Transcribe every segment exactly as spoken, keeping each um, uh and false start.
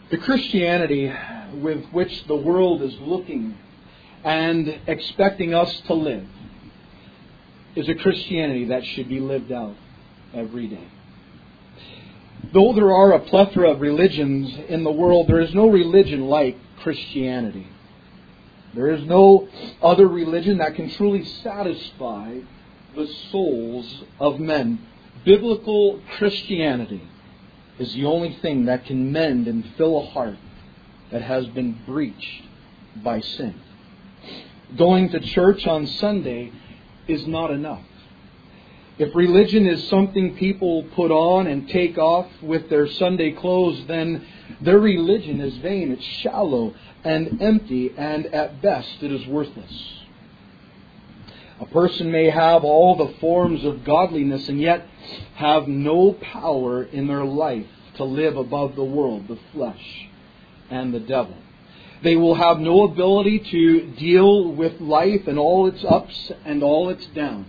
The Christianity with which the world is looking and expecting us to live is a Christianity that should be lived out every day. Though there are a plethora of religions in the world, there is no religion like Christianity. There is no other religion that can truly satisfy the souls of men. Biblical Christianity is the only thing that can mend and fill a heart that has been breached by sin. Going to church on Sunday is not enough. If religion is something people put on and take off with their Sunday clothes, then their religion is vain. It's shallow and empty, and at best it is worthless. A person may have all the forms of godliness and yet have no power in their life to live above the world, the flesh, and the devil. They will have no ability to deal with life and all its ups and all its downs.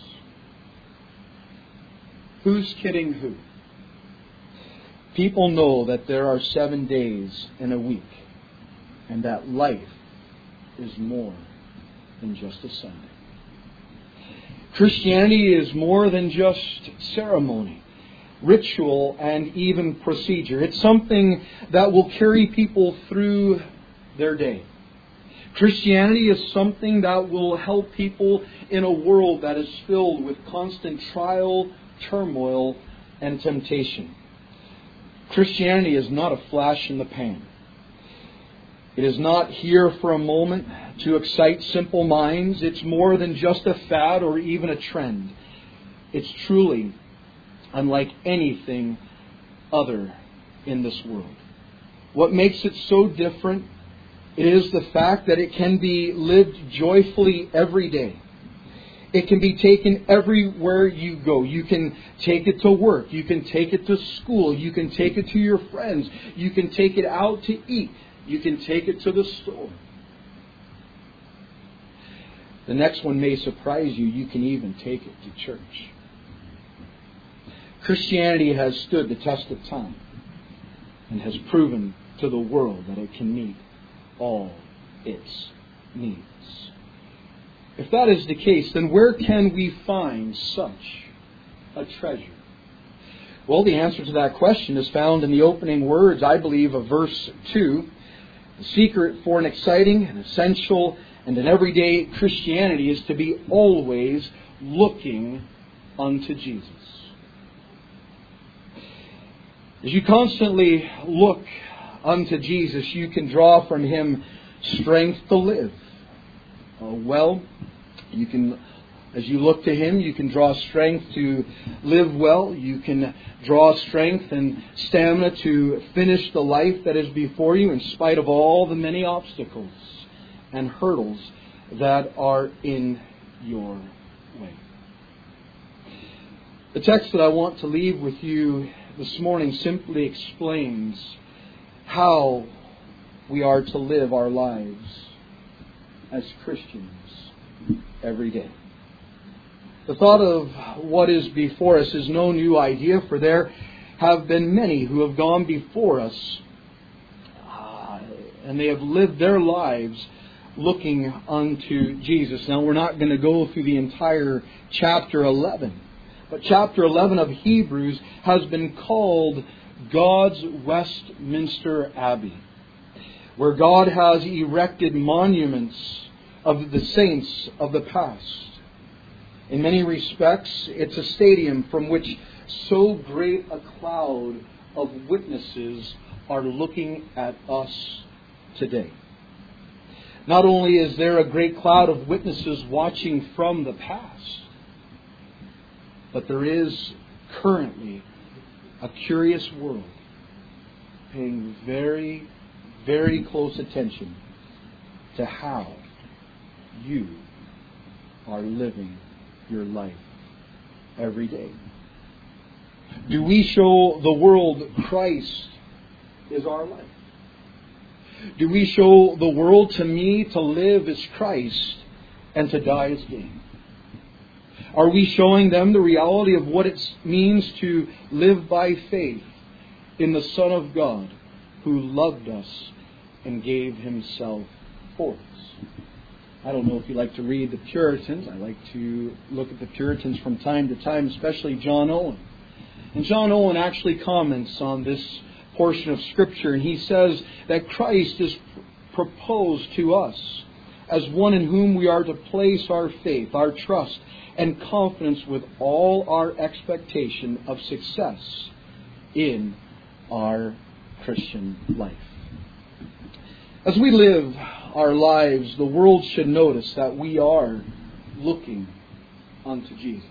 Who's kidding who? People know that there are seven days in a week and that life is more than just a Sunday. Christianity is more than just ceremony, ritual, and even procedure. It's something that will carry people through their day. Christianity is something that will help people in a world that is filled with constant trial, turmoil, and temptation. Christianity is not a flash in the pan. It is not here for a moment to excite simple minds. It's more than just a fad or even a trend. It's truly unlike anything other in this world. What makes it so different is the fact that it can be lived joyfully every day. It can be taken everywhere you go. You can take it to work. You can take it to school. You can take it to your friends. You can take it out to eat. You can take it to the store. The next one may surprise you. You can even take it to church. Christianity has stood the test of time and has proven to the world that it can meet all its needs. If that is the case, then where can we find such a treasure? Well, the answer to that question is found in the opening words, I believe, of verse two. The secret for an exciting and essential and an everyday Christianity is to be always looking unto Jesus. As you constantly look unto Jesus, you can draw from Him strength to live uh, well. You can, as you look to Him, you can draw strength to live well. You can draw strength and stamina to finish the life that is before you in spite of all the many obstacles and hurdles that are in your way. The text that I want to leave with you this morning simply explains how we are to live our lives as Christians every day. The thought of what is before us is no new idea, for there have been many who have gone before us uh, and they have lived their lives looking unto Jesus. Now, we're not going to go through the entire chapter eleven, but chapter eleven of Hebrews has been called God's Westminster Abbey, where God has erected monuments of the saints of the past. In many respects, it's a stadium from which so great a cloud of witnesses are looking at us today. Not only is there a great cloud of witnesses watching from the past, but there is currently a curious world paying very, very close attention to how you are living your life every day. Do we show the world Christ is our life? Do we show the world, to me, to live is Christ and to die is gain? Are we showing them the reality of what it means to live by faith in the Son of God who loved us and gave Himself for us. I don't know if you like to read the Puritans. I like to look at the Puritans from time to time, especially John Owen. And John Owen actually comments on this portion of Scripture, and he says that Christ is proposed to us as one in whom we are to place our faith, our trust, and confidence with all our expectation of success in our Christian life. As we live our lives, the world should notice that we are looking unto Jesus.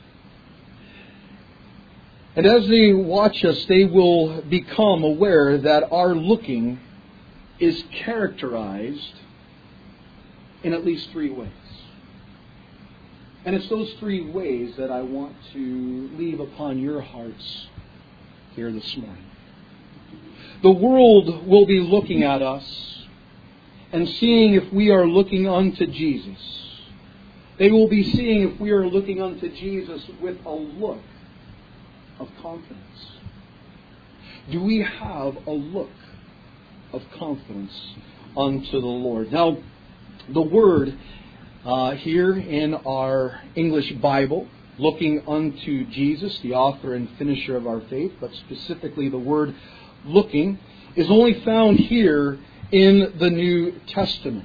And as they watch us, they will become aware that our looking is characterized in at least three ways. And it's those three ways that I want to leave upon your hearts here this morning. The world will be looking at us and seeing if we are looking unto Jesus. They will be seeing if we are looking unto Jesus with a look of confidence. Do we have a look of confidence unto the Lord? Now, the word uh, here in our English Bible, looking unto Jesus, the author and finisher of our faith, but specifically the word looking, is only found here in the New Testament.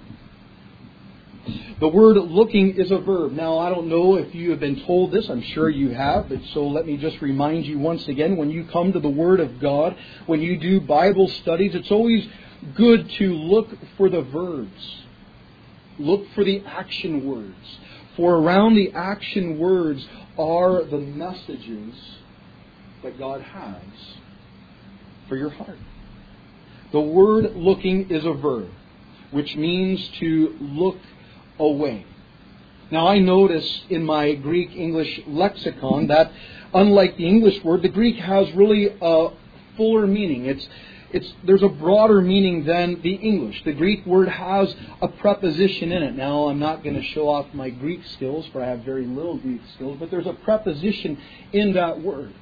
The word looking is a verb. Now, I don't know if you have been told this. I'm sure you have. But so let me just remind you once again, when you come to the Word of God, when you do Bible studies, it's always good to look for the verbs. Look for the action words. For around the action words are the messages that God has for your heart. The word looking is a verb, which means to look away. Now, I notice in my Greek-English lexicon that, unlike the English word, the Greek has really a fuller meaning. It's, it's, there's a broader meaning than the English. The Greek word has a preposition in it. Now, I'm not going to show off my Greek skills, for I have very little Greek skills, but there's a preposition in that word.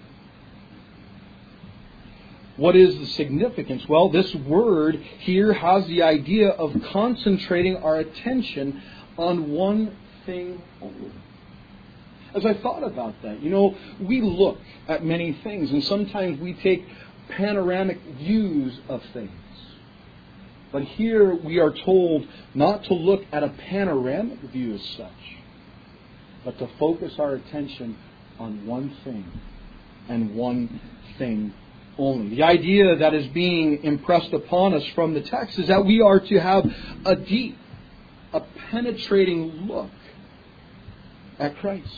What is the significance? Well, this word here has the idea of concentrating our attention on one thing only. As I thought about that, you know, we look at many things, and sometimes we take panoramic views of things. But here we are told not to look at a panoramic view as such, but to focus our attention on one thing and one thing only. The idea that is being impressed upon us from the text is that we are to have a deep, a penetrating look at Christ.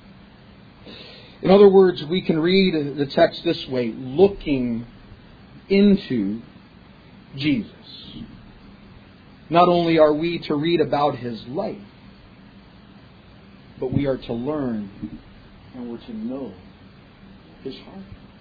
In other words, we can read the text this way: looking into Jesus. Not only are we to read about His life, but we are to learn and we're to know His heart.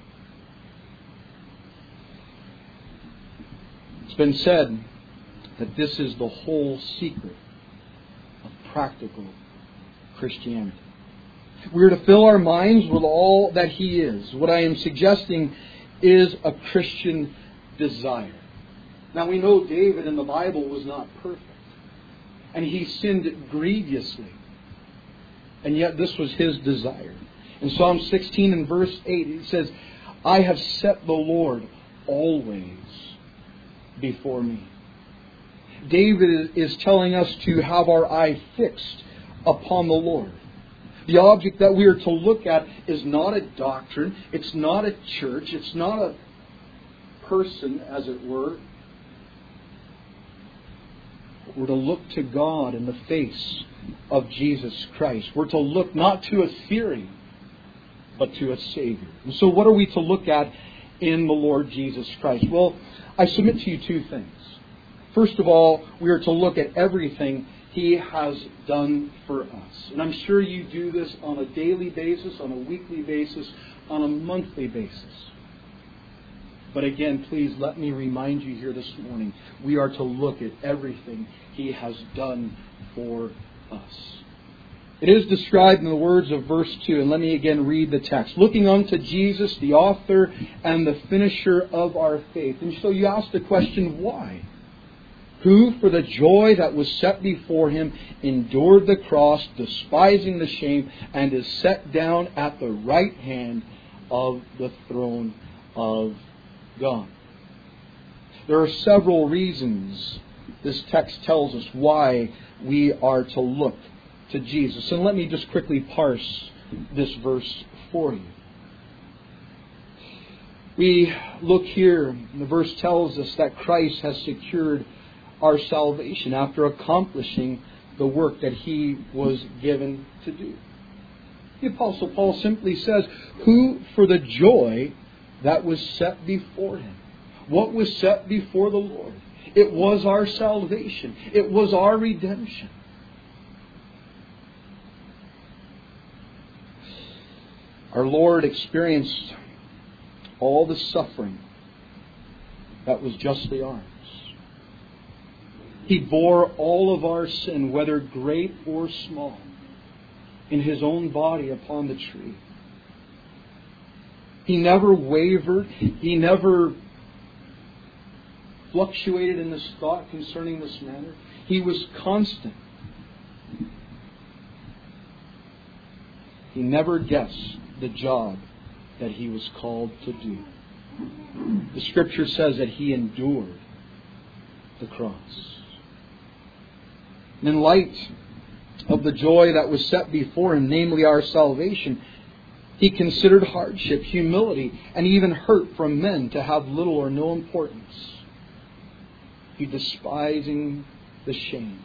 It's been said that this is the whole secret of practical Christianity. We're to fill our minds with all that He is. What I am suggesting is a Christian desire. Now, we know David in the Bible was not perfect, and he sinned grievously, and yet this was his desire. In Psalm sixteen and verse eight, it says, I have set the Lord always before me. David is telling us to have our eye fixed upon the Lord. The object that we are to look at is not a doctrine, it's not a church, it's not a person, as it were. We're to look to God in the face of Jesus Christ. We're to look not to a theory, but to a Savior. And so what are we to look at in the Lord Jesus Christ? Well, I submit to you two things. First of all, we are to look at everything He has done for us. And I'm sure you do this on a daily basis, on a weekly basis, on a monthly basis. But again, please let me remind you here this morning, we are to look at everything He has done for us. It is described in the words of verse two, and let me again read the text. Looking unto Jesus, the author and the finisher of our faith. And so you ask the question, why? Who, for the joy that was set before him, endured the cross, despising the shame, and is set down at the right hand of the throne of God. There are several reasons this text tells us why we are to look to Jesus. And let me just quickly parse this verse for you. We look here, and the verse tells us that Christ has secured our salvation after accomplishing the work that He was given to do. The Apostle Paul simply says, who for the joy that was set before Him. What was set before the Lord? It was our salvation. It was our redemption. Our Lord experienced all the suffering that was justly ours. He bore all of our sin, whether great or small, in His own body upon the tree. He never wavered. He never fluctuated in this thought concerning this matter. He was constant. He never guessed the job that He was called to do. The Scripture says that He endured the cross. And in light of the joy that was set before Him, namely our salvation, He considered hardship, humility, and even hurt from men to have little or no importance. He despising the shame.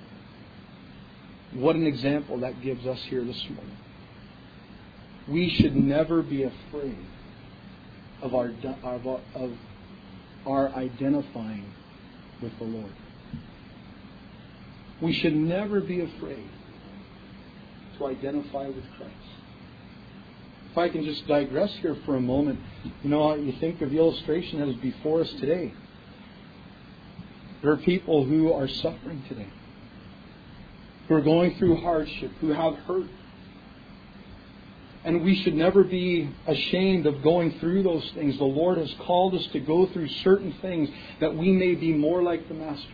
What an example that gives us here this morning. We should never be afraid of our, of our, of our identifying with the Lord. We should never be afraid to identify with Christ. If I can just digress here for a moment, you know, you think of the illustration that is before us today. There are people who are suffering today, who are going through hardship, who have hurt. And we should never be ashamed of going through those things. The Lord has called us to go through certain things that we may be more like the Master.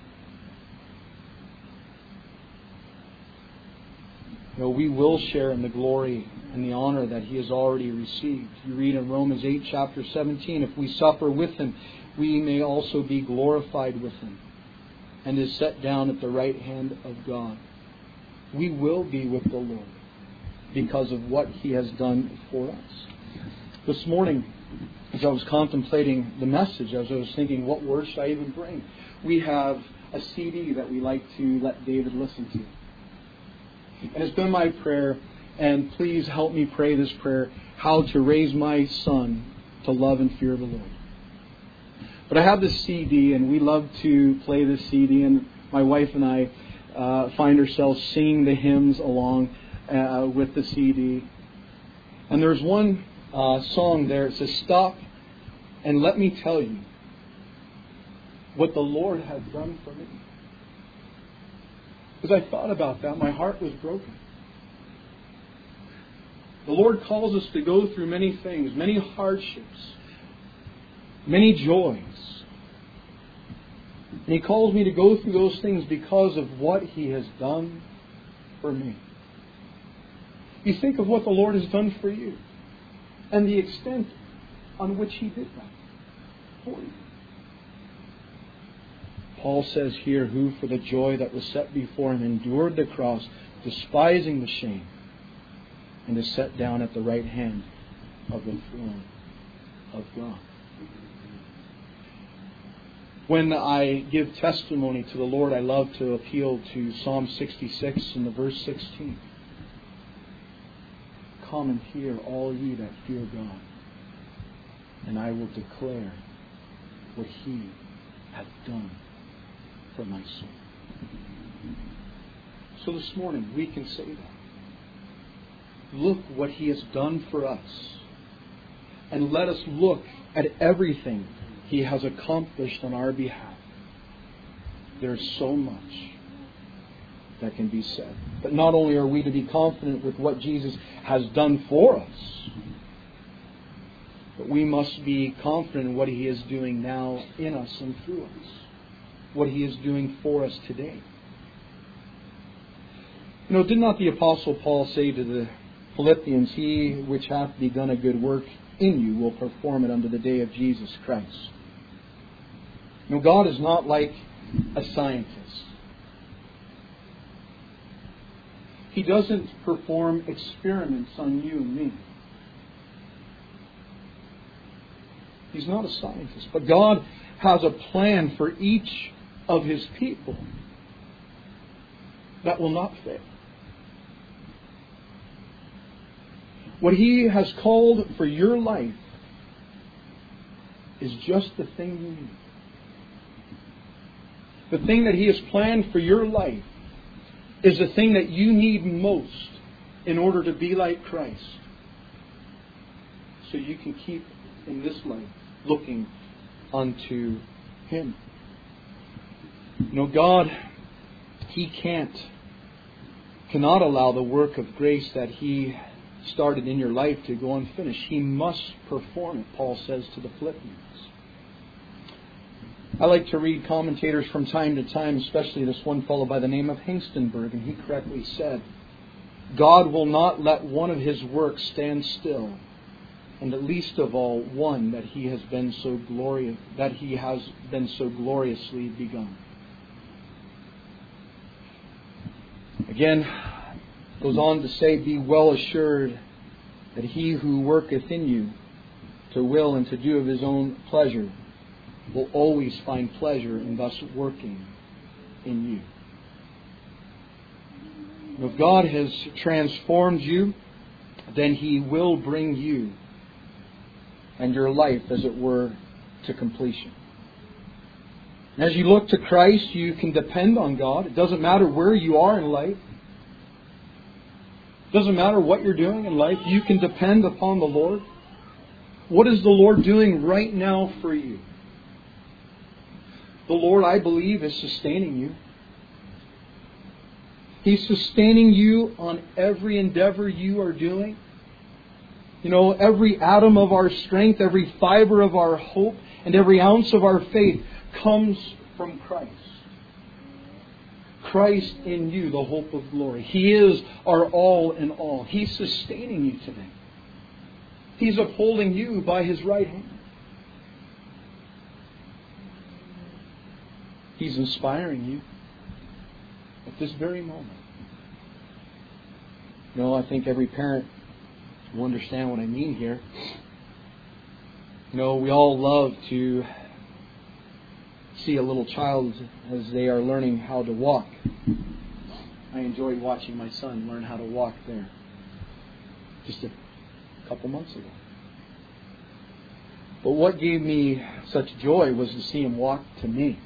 You know, we will share in the glory and the honor that He has already received. You read in Romans eight, chapter seventeen, if we suffer with Him, we may also be glorified with Him, and is set down at the right hand of God. We will be with the Lord because of what He has done for us. This morning, as I was contemplating the message, as I was thinking, what words should I even bring? We have a C D that we like to let David listen to. And it's been my prayer, and please help me pray this prayer, how to raise my son to love and fear the Lord. But I have this C D, and we love to play this C D, and my wife and I uh, find ourselves singing the hymns along uh, with the C D. And there's one uh, song there. It says, "Stop and let me tell you what the Lord has done for me." As I thought about that, my heart was broken. The Lord calls us to go through many things, many hardships, many joys. And He calls me to go through those things because of what He has done for me. You think of what the Lord has done for you and the extent on which He did that for you. Paul says here, who for the joy that was set before Him endured the cross, despising the shame, and is set down at the right hand of the throne of God. When I give testimony to the Lord, I love to appeal to Psalm sixty-six and the verse sixteen. Come and hear, all ye that fear God, and I will declare what He hath done for my soul. So this morning we can say that. Look what He has done for us. And let us look at everything He has accomplished on our behalf. There's so much that can be said. But not only are we to be confident with what Jesus has done for us, but we must be confident in what He is doing now in us and through us. What He is doing for us today. You know, did not the Apostle Paul say to the Philippians, He which hath begun a good work in you will perform it unto the day of Jesus Christ. You know, God is not like a scientist. He doesn't perform experiments on you and me. He's not a scientist. But God has a plan for each of His people that will not fail. What He has called for your life is just the thing you need. The thing that He has planned for your life is the thing that you need most in order to be like Christ. So you can keep in this life looking unto Him. You know, God, He can't, cannot allow the work of grace that He started in your life to go unfinished. He must perform it, Paul says to the Philippians. I like to read commentators from time to time, especially this one fellow by the name of Hengstenberg, and he correctly said, God will not let one of His works stand still, and at least of all, one that He has been so glorious, that He has been so gloriously begun. Again, goes on to say, be well assured that He who worketh in you to will and to do of His own pleasure will always find pleasure in thus working in you. If God has transformed you, then He will bring you and your life, as it were, to completion. As you look to Christ, you can depend on God. It doesn't matter where you are in life. It doesn't matter what you're doing in life. You can depend upon the Lord. What is the Lord doing right now for you? The Lord, I believe, is sustaining you. He's sustaining you on every endeavor you are doing. You know, every atom of our strength, every fiber of our hope, and every ounce of our faith comes from Christ. Christ in you, the hope of glory. He is our all in all. He's sustaining you today. He's upholding you by His right hand. He's inspiring you at this very moment. You know, I think every parent will understand what I mean here. You know, we all love to see a little child as they are learning how to walk. I enjoyed watching my son learn how to walk there just a couple months ago. But what gave me such joy was to see him walk to me.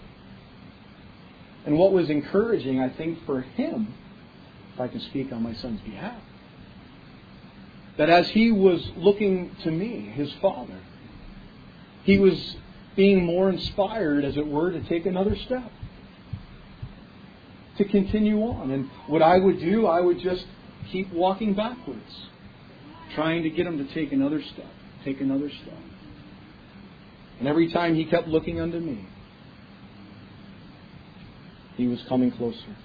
And what was encouraging, I think, for him, if I can speak on my son's behalf, that as he was looking to me, his father, he was being more inspired, as it were, to take another step, to continue on. And what I would do, I would just keep walking backwards, trying to get him to take another step, take another step. And every time he kept looking unto me, he was coming closer.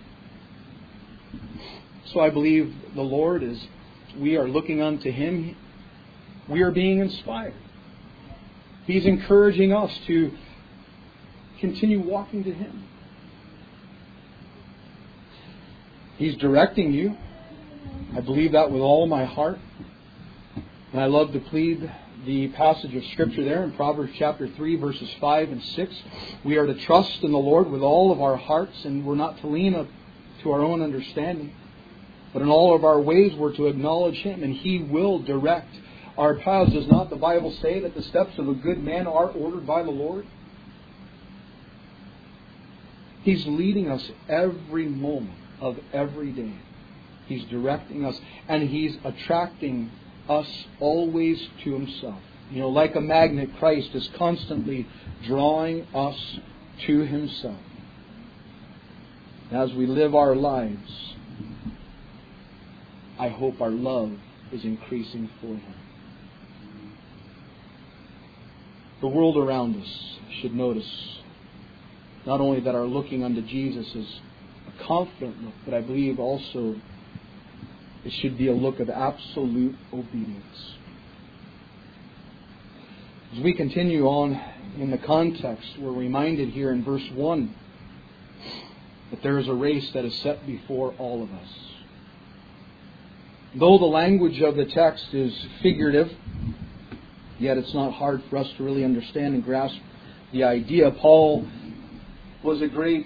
So I believe the Lord, as we are looking unto Him, we are being inspired. He's encouraging us to continue walking to Him. He's directing you. I believe that with all my heart. And I love to plead the passage of Scripture there in Proverbs chapter three, verses five and six. We are to trust in the Lord with all of our hearts, and we're not to lean up to our own understanding. But in all of our ways, we're to acknowledge Him, and He will direct our paths. Does not the Bible say that the steps of a good man are ordered by the Lord? He's leading us every moment of every day. He's directing us, and He's attracting us always to Himself. You know, like a magnet, Christ is constantly drawing us to Himself. As we live our lives, I hope our love is increasing for Him. The world around us should notice not only that our looking unto Jesus is a confident look, but I believe also it should be a look of absolute obedience. As we continue on in the context, we're reminded here in verse one that there is a race that is set before all of us. Though the language of the text is figurative, yet it's not hard for us to really understand and grasp the idea. Paul was a great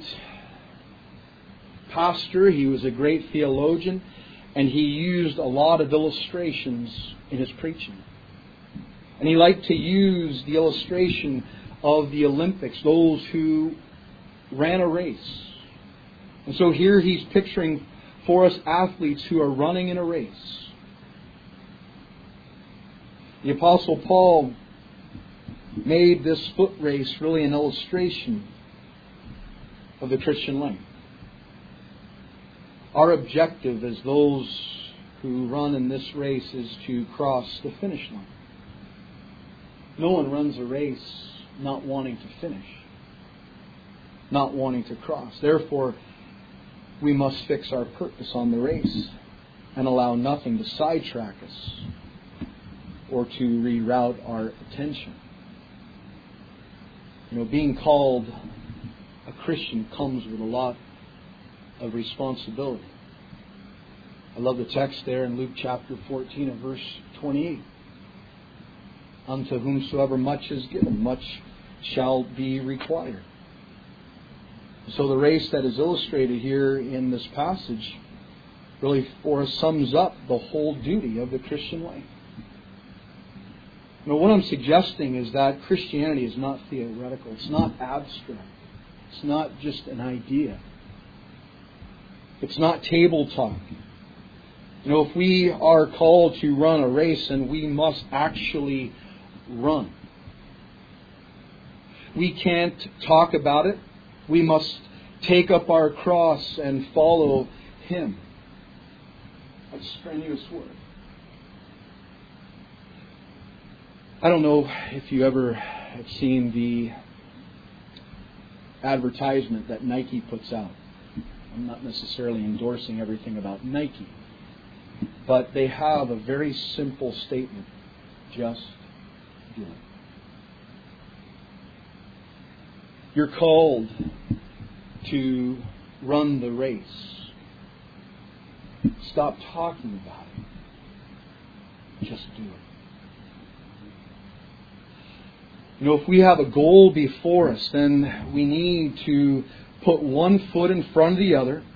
pastor, he was a great theologian, and he used a lot of illustrations in his preaching. And he liked to use the illustration of the Olympics, those who ran a race. And so here he's picturing for us athletes who are running in a race. The Apostle Paul made this foot race really an illustration of the Christian life. Our objective as those who run in this race is to cross the finish line. No one runs a race not wanting to finish, not wanting to cross. Therefore, we must fix our purpose on the race and allow nothing to sidetrack us or to reroute our attention. You know, being called a Christian comes with a lot of responsibility. I love the text there in Luke chapter fourteen and verse twenty-eight. Unto whomsoever much is given, much shall be required. So the race that is illustrated here in this passage really for us sums up the whole duty of the Christian life. Now, what I'm suggesting is that Christianity is not theoretical. It's not abstract. It's not just an idea. It's not table talk. You know, if we are called to run a race, then we must actually run. We can't talk about it. We must take up our cross and follow Him. That's strenuous work. I don't know if you ever have seen the advertisement that Nike puts out. I'm not necessarily endorsing everything about Nike, but they have a very simple statement. Just do it. You're called to run the race. Stop talking about it. Just do it. You know, if we have a goal before us, then we need to put one foot in front of the other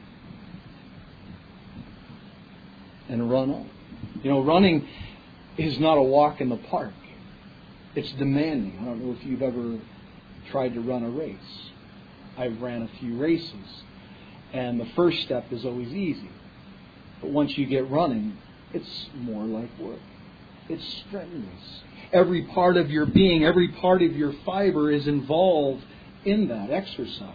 and run on. You know, running is not a walk in the park. It's demanding. I don't know if you've ever tried to run a race. I've ran a few races, and the first step is always easy. But once you get running, it's more like work. It's strenuous. Every part of your being, every part of your fiber is involved in that exercise.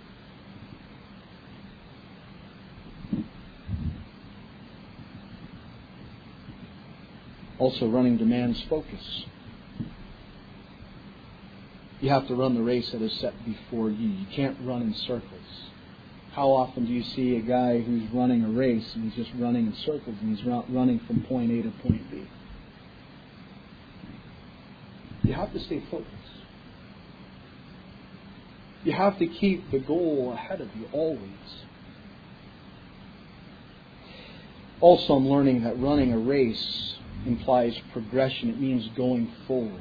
Also, running demands focus. You have to run the race that is set before you. You can't run in circles. How often do you see a guy who's running a race and he's just running in circles and he's running from point A to point B? You have to stay focused. You have to keep the goal ahead of you always. Also, I'm learning that running a race implies progression. It means going forward.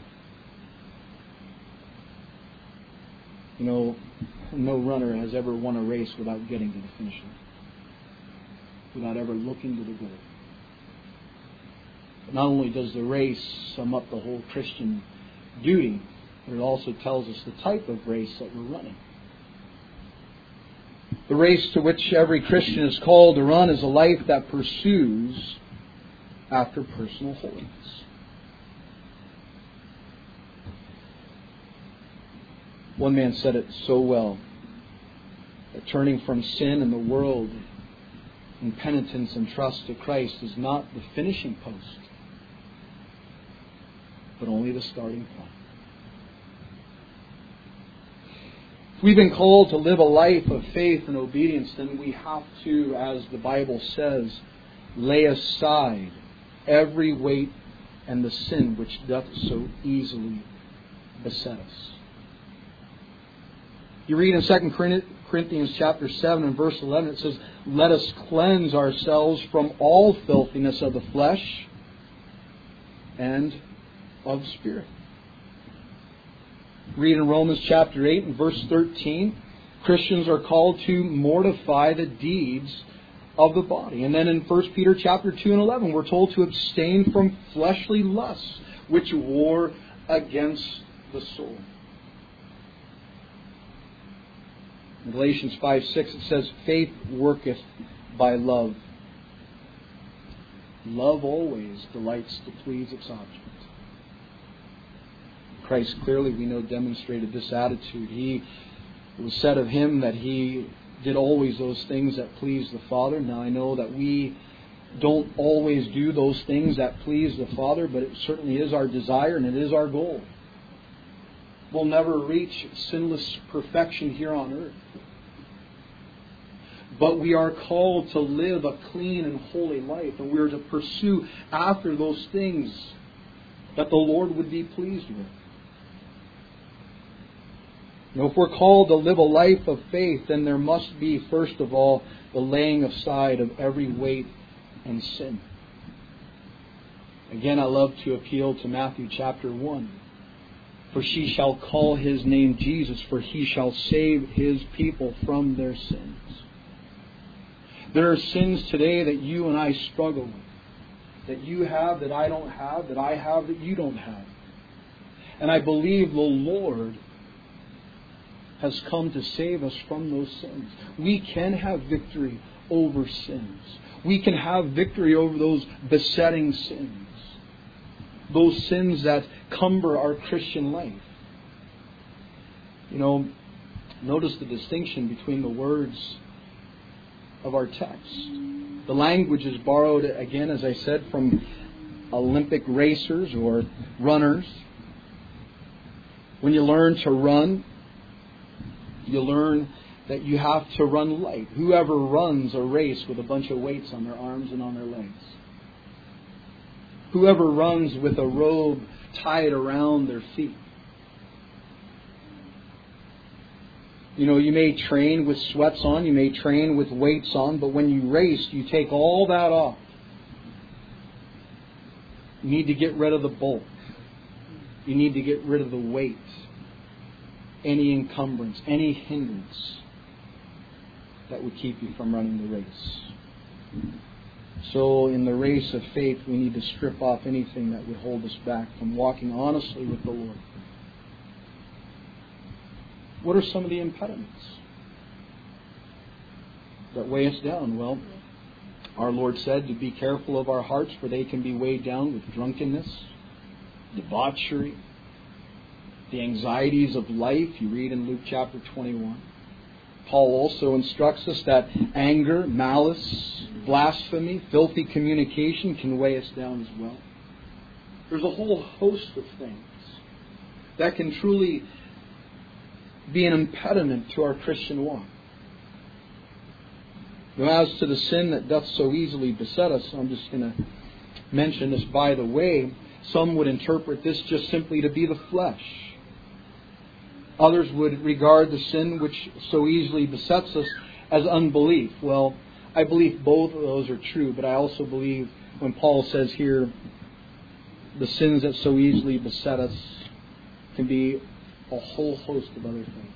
You know, no runner has ever won a race without getting to the finish line, without ever looking to the goal. But not only does the race sum up the whole Christian duty, but it also tells us the type of race that we're running. The race to which every Christian is called to run is a life that pursues after personal holiness. One man said it so well that turning from sin and the world in penitence and trust to Christ is not the finishing post, but only the starting point. If we've been called to live a life of faith and obedience, then we have to, as the Bible says, lay aside every weight and the sin which doth so easily beset us. You read in Second Corinthians chapter seven and verse eleven, it says, "Let us cleanse ourselves from all filthiness of the flesh and of spirit." Read in Romans chapter eight and verse thirteen, Christians are called to mortify the deeds of the body. And then in First Peter chapter two and eleven, we're told to abstain from fleshly lusts, which war against the soul. In Galatians five six, it says, "Faith worketh by love. Love always delights to please its object." Christ clearly, we know, demonstrated this attitude. He, it was said of Him that He did always those things that pleased the Father. Now I know that we don't always do those things that please the Father, but it certainly is our desire and it is our goal. We'll never reach sinless perfection here on earth. But we are called to live a clean and holy life, and we are to pursue after those things that the Lord would be pleased with. You know, if we're called to live a life of faith, then there must be, first of all, the laying aside of every weight and sin. Again, I love to appeal to Matthew chapter one. "For she shall call His name Jesus, for He shall save His people from their sins." There are sins today that you and I struggle with, that you have, that I don't have, that I have, that you don't have. And I believe the Lord has come to save us from those sins. We can have victory over sins. We can have victory over those besetting sins, those sins that cumber our Christian life. You know, notice the distinction between the words of our text. The language is borrowed, again, as I said, from Olympic racers or runners. When you learn to run, you learn that you have to run light. Whoever runs a race with a bunch of weights on their arms and on their legs? Whoever runs with a robe tied around their feet? You know, you may train with sweats on, you may train with weights on, but when you race, you take all that off. You need to get rid of the bulk. You need to get rid of the weight. Any encumbrance, any hindrance that would keep you from running the race. So in the race of faith, we need to strip off anything that would hold us back from walking honestly with the Lord. What are some of the impediments that weigh us down? Well, our Lord said to be careful of our hearts, for they can be weighed down with drunkenness, debauchery, the anxieties of life. You read in Luke chapter twenty-one. Paul also instructs us that anger, malice, blasphemy, filthy communication can weigh us down as well. There's a whole host of things that can truly be an impediment to our Christian walk. Now, as to the sin that doth so easily beset us, I'm just going to mention this by the way. Some would interpret this just simply to be the flesh. Others would regard the sin which so easily besets us as unbelief. Well, I believe both of those are true, but I also believe when Paul says here, the sins that so easily beset us can be a whole host of other things.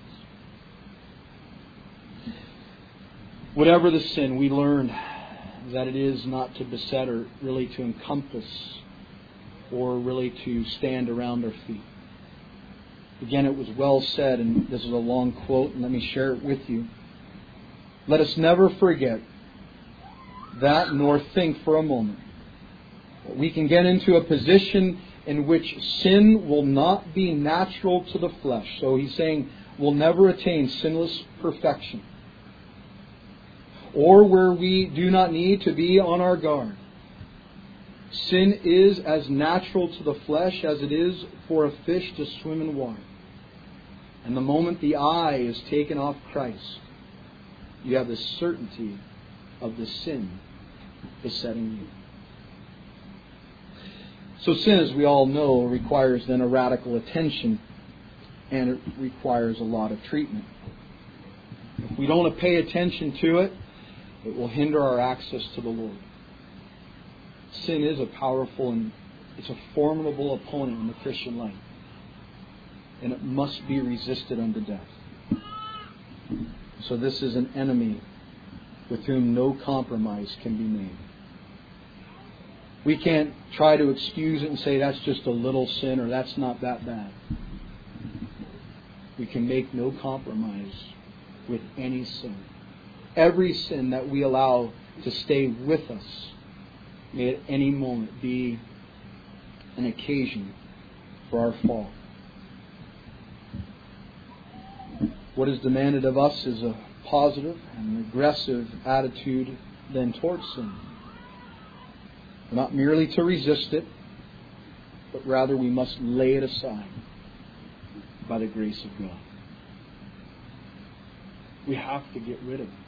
Whatever the sin, we learn that it is not to beset or really to encompass or really to stand around our feet. Again, it was well said, and this is a long quote, and let me share it with you. Let us never forget that, nor think for a moment that we can get into a position in which sin will not be natural to the flesh. So he's saying we'll never attain sinless perfection. or where we do not need to be on our guard. Sin is as natural to the flesh as it is for a fish to swim in water. And the moment the eye is taken off Christ, you have the certainty of the sin besetting you. So sin, as we all know, requires then a radical attention, and it requires a lot of treatment. If we don't pay attention to it, it will hinder our access to the Lord. Sin is a powerful and it's a formidable opponent in the Christian life. And it must be resisted unto death. So this is an enemy with whom no compromise can be made. We can't try to excuse it and say that's just a little sin or that's not that bad. We can make no compromise with any sin. Every sin that we allow to stay with us may at any moment be an occasion for our fall. What is demanded of us is a positive and an aggressive attitude then towards sin. Not merely to resist it, but rather we must lay it aside by the grace of God. We have to get rid of it.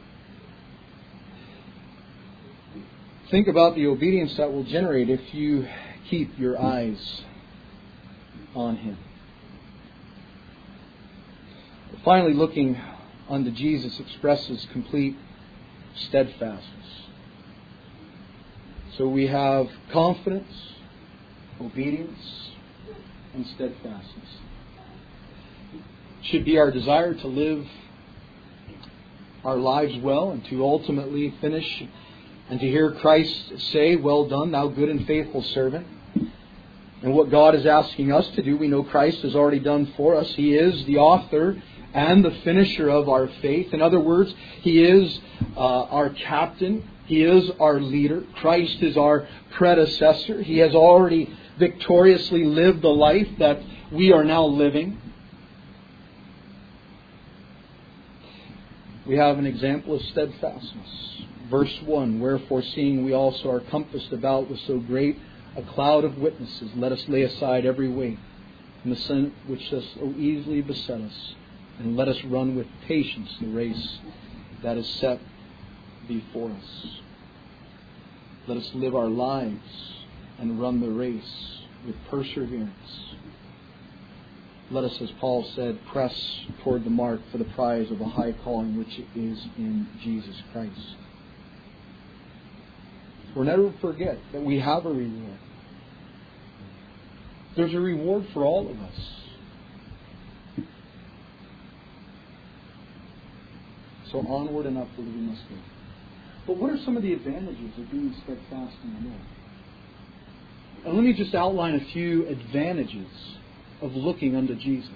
Think about the obedience that will generate if you keep your eyes on Him. Finally, looking unto Jesus expresses complete steadfastness. So we have confidence, obedience, and steadfastness. It should be our desire to live our lives well and to ultimately finish and to hear Christ say, "Well done, thou good and faithful servant." And what God is asking us to do, we know Christ has already done for us. He is the author and the finisher of our faith. In other words, He is uh, our captain. He is our leader. Christ is our predecessor. He has already victoriously lived the life that we are now living. We have an example of steadfastness. Verse one, "Wherefore, seeing we also are compassed about with so great a cloud of witnesses, let us lay aside every weight and the sin which does so easily beset us, and let us run with patience the race that is set before us." Let us live our lives and run the race with perseverance. Let us, as Paul said, press toward the mark for the prize of a high calling which is in Jesus Christ. We'll never forget that we have a reward. There's a reward for all of us. So onward and upward we must go. But what are some of the advantages of being steadfast in the Lord? And let me just outline a few advantages of looking unto Jesus.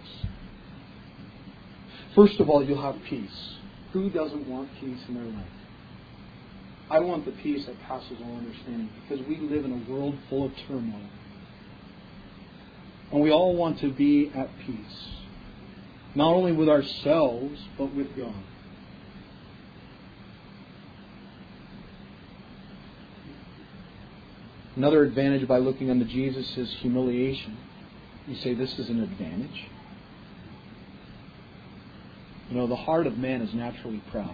First of all, you'll have peace. Who doesn't want peace in their life? I want the peace that passes all understanding, because we live in a world full of turmoil. And we all want to be at peace. Not only with ourselves, but with God. Another advantage by looking unto Jesus is humiliation. You say, this is an advantage? You know, the heart of man is naturally proud.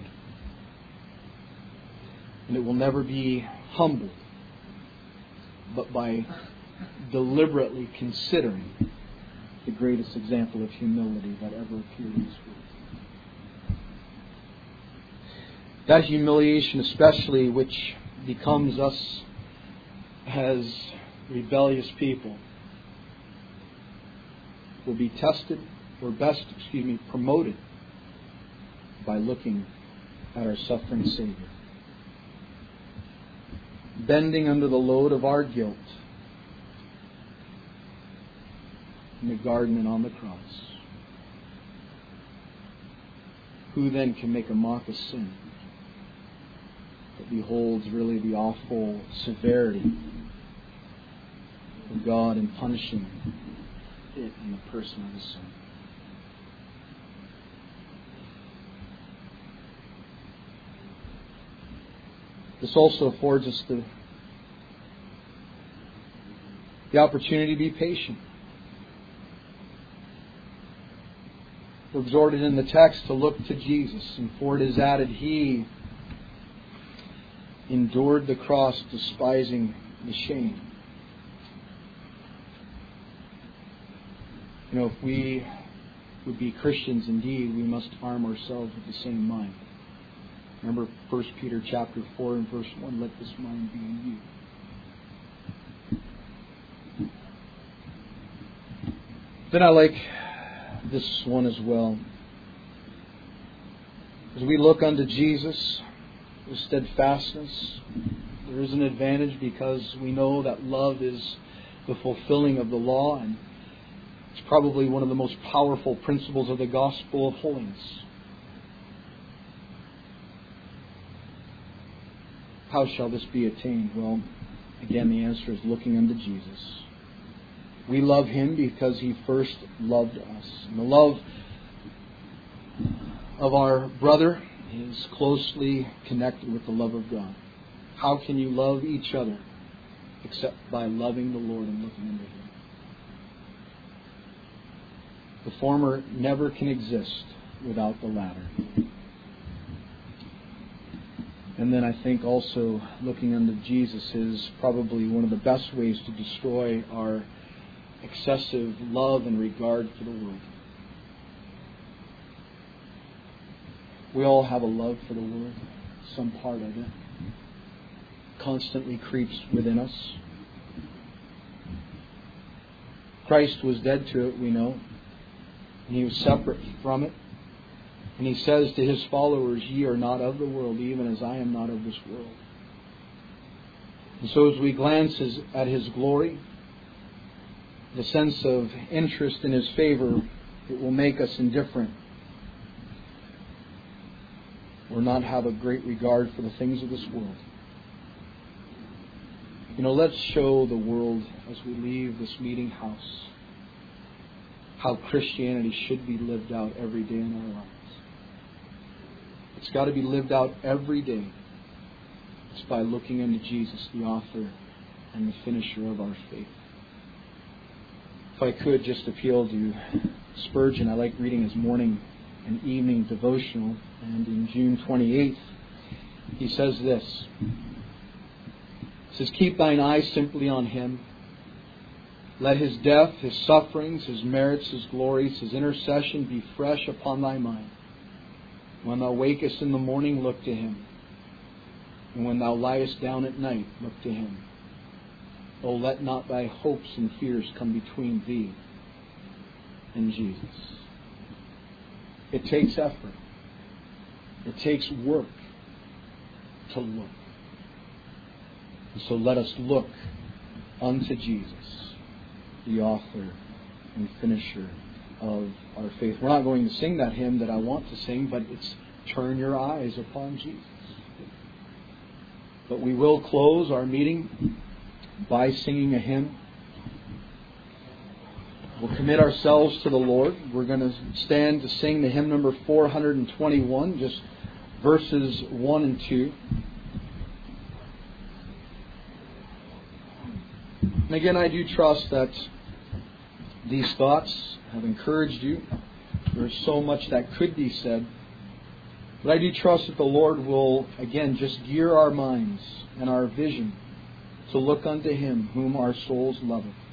And it will never be humbled, but by deliberately considering the greatest example of humility that ever appeared in this world. That humiliation especially, which becomes us as rebellious people, will be tested, or best, excuse me, promoted by looking at our suffering Savior. Bending under the load of our guilt in the garden and on the cross. Who then can make a mock of sin that beholds really the awful severity of God in punishing it in the person of His Son? This also affords us the, the opportunity to be patient. We're exhorted in the text to look to Jesus, and for it is added, He endured the cross, despising the shame. You know, if we would be Christians indeed, we must arm ourselves with the same mind. Remember First Peter chapter four and verse one, let this mind be in you. Then I like this one as well. As we look unto Jesus with steadfastness, there is an advantage because we know that love is the fulfilling of the law, and it's probably one of the most powerful principles of the gospel of holiness. How shall this be attained? Well, again, the answer is looking unto Jesus. We love Him because He first loved us. And the love of our brother is closely connected with the love of God. How can you love each other except by loving the Lord and looking unto Him? The former never can exist without the latter. And then I think also looking unto Jesus is probably one of the best ways to destroy our excessive love and regard for the world. We all have a love for the world. Some part of it constantly creeps within us. Christ was dead to it, we know. And He was separate from it. And He says to His followers, ye are not of the world, even as I am not of this world. And so as we glance at His glory, the sense of interest in His favor, it will make us indifferent or not have a great regard for the things of this world. You know, let's show the world as we leave this meeting house how Christianity should be lived out every day in our lives. It's got to be lived out every day. It's by looking unto Jesus, the author and the finisher of our faith. If I could just appeal to Spurgeon, I like reading his morning and evening devotional. And in June twenty-eighth, he says this. He says, keep thine eyes simply on Him. Let His death, His sufferings, His merits, His glories, His intercession be fresh upon thy mind. When thou wakest in the morning, look to Him. And when thou liest down at night, look to Him. Oh, let not thy hopes and fears come between thee and Jesus. It takes effort. It takes work to look. And so let us look unto Jesus, the author and finisher of our faith. We're not going to sing that hymn that I want to sing, but it's turn your eyes upon Jesus. But we will close our meeting by singing a hymn. We'll commit ourselves to the Lord. We're going to stand to sing the hymn number four hundred twenty-one, just verses one and two. And again, I do trust that these thoughts have encouraged you. There's so much that could be said. But I do trust that the Lord will, again, just gear our minds and our vision to look unto Him whom our souls loveth.